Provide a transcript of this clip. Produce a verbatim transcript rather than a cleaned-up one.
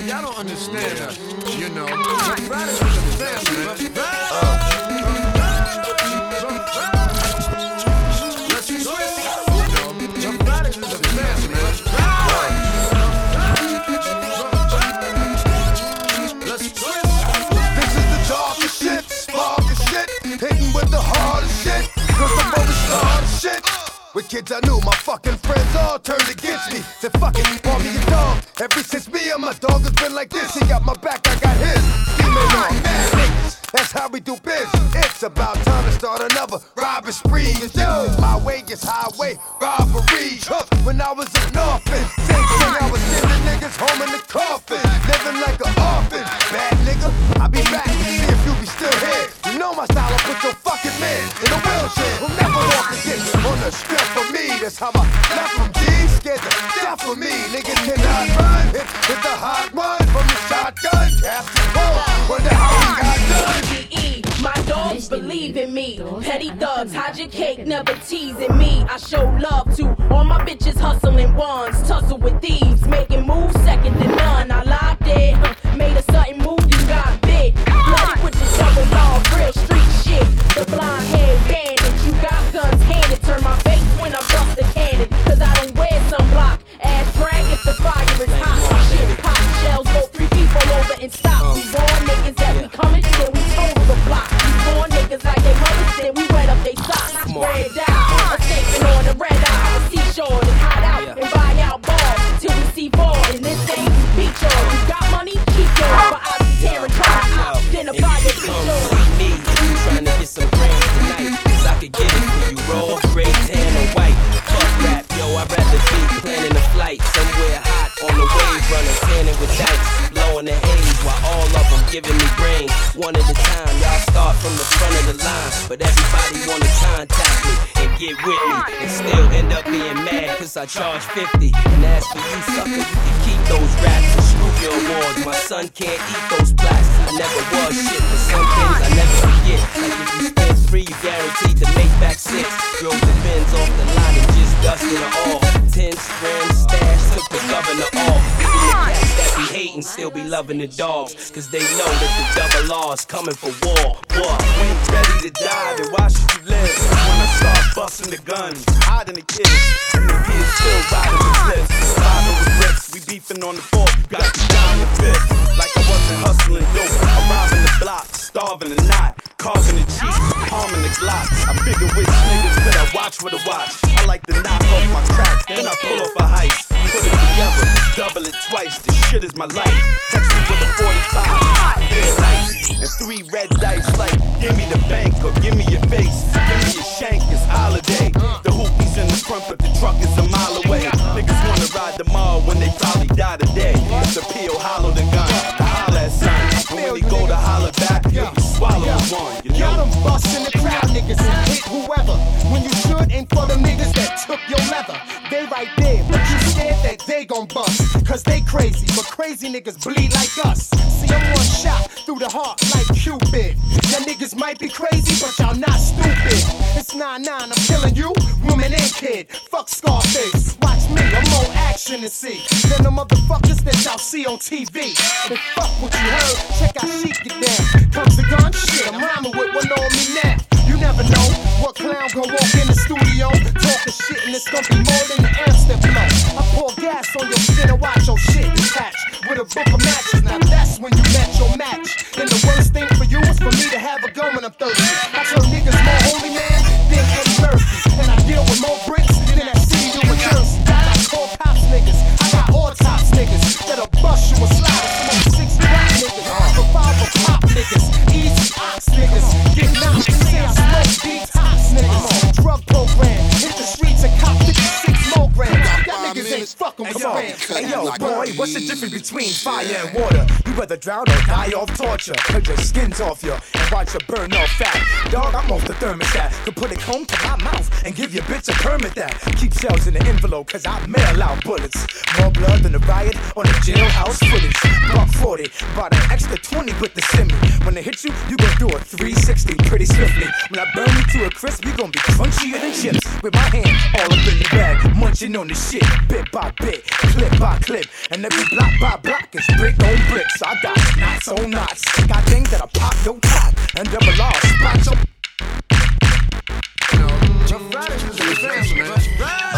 y'all don't understand that. You know, brothers is a family, man. Uh. With kids I knew, my fucking friends all turned against me. Said fuck it, call me a dog. Ever since me and my dog has been like this. He got my back, I got his. Scheming on mad niggas, that's how we do biz. It's about time to start another robbing spree. Cause this is my way, it's highway robbery. When I was an orphan, same thing, I was sending niggas home in the coffin. Living like an orphan, bad nigga. I'll be back to see if you be still here. You know my style, I put your fucking man in a wheelchair. We'll never walk again on the strip. For me, that's how I left from G. Scared to death for me. Niggas cannot run. Hit with the hot one from the shotgun. Captain Cole, wonder how we got done. My dogs believe in me. Petty thugs, hide your cake, never teasing me. I show love to all my bitches hustling ones. Tussle with thieves, making moves second to none. I locked it, made a sudden move, you got bit. Bloody with the double law, real street shit. The blonde head bandit, you got guns handed. Turn my face when I bust the cannon, cause I don't wear sunblock. Ass brag if the fire is hot. Shit, pop shells, go three people over and stop. We born niggas that we coming, so we total the block. We born niggas like they mothers did, we wet up they socks. Red out, escaping on the red eye. Seashore and hide out and buy out bars till we see fall. And this ain't beat yours. You got money, keep yours. But I be tearing trying to identify your features. Trying to get some brains tonight, cause I could get it for you raw, gray, tan, or white. Fuck rap, yo, I'd rather be planning a flight somewhere hot on the wave, running, tanning with dikes, blowing the haze while all of them giving me brains. One at a time, y'all start from the front of the line, but everybody wanna contact me and get with me, and still end up being mad cause I charge fifty. And as for you, sucker, you can keep those raps and screw your awards. My son can't eat those plaques. I never was shit, but some things I never forget. Like if you spend three, you guaranteed to make back six. Drove the Benz off the lot and just dusted it all. Ten grand stash, took the governor off. Even the cats that be hating still be loving the dogs, cause they know that the double R's coming for war. War. We ain't ready to die, then why should you live? When I start busting the guns, hiding the kids, and the kids still riding the cliffs. Surviving with bricks, we beefing on the fourth, you got to die on the fifth. Like I wasn't hustling dope, arriving the block, starving the knot, carving the cheek, palming the Glock. I figure which niggas could I watch with a watch. I like to knock off my crack, then I pull off a heist. Put it together, double it twice, this shit is my life. Text me with a forty-five, hot air nice. And three red dice like, give me the bank or give me your face. Give me your shank, it's holiday. The hoopies in the front, but the truck is a mile away. Niggas wanna ride the mall when they probably die today. It's a P O hollow the gun, the holla at son. And when they go to holler back, you swallow one, you know. Got them bustin' the crowd niggas and hit whoever. When you should aim for them niggas that took your leather. They right there, but you scared that they gon' bust. Cause they crazy, but crazy niggas bleed like us. See, I'm one shot through the heart like Cupid. Y'all niggas might be crazy, but y'all not stupid. It's nine nine, I'm killing you, woman and kid. Fuck Scarface, watch me, I'm more action to see than the motherfuckers that y'all see on T V. And fuck what you heard, check out Sheik get down. Comes the gun, shit, I'm rhyming with one on me now. You never know what clown gon' walk in the studio talking shit, and it's gonna be more than the amps that blow. I pour gas on your skin and watch your shit detach with a book of matches. Now that's when you met your match. And the worst thing for you is for me to have a gun when I'm thirsty. I tell niggas more holy man than Eddie Murphy, and I deal with more bricks than that city New Jersey. I got core cops niggas, I got all tops niggas that'll bust you and slide some of six black niggas, for five of pop niggas, easy ox niggas, get knocked and say I smoke detox niggas. Drug program, hit the streets and cop fifty-six more grams. Y'all niggas ain't fucking with fans. Hey yo, boy, what's the difference between fire and water? You rather drown or die off torture. Cut your skins off you and watch you burn off fat. Dog, I'm off the thermostat. Could put it home to my mouth and give your bitch a permit that. Keep shells in the envelope, cause I mail out bullets. More blood than the riot on the jailhouse footage. Buck forty, bought an extra twenty with the semi. When they hit you, you gon' do a three sixty pretty swiftly. When I burn you to a crisp, you gon' be crunchier than chips. With my hand all up in the bag, munching on the shit, bit by bit. clip by clip, and every block by block is brick on brick. So I got knots on knots. Got things that'll pop your top and double R spot your. You know, Rough Riders is the family, man.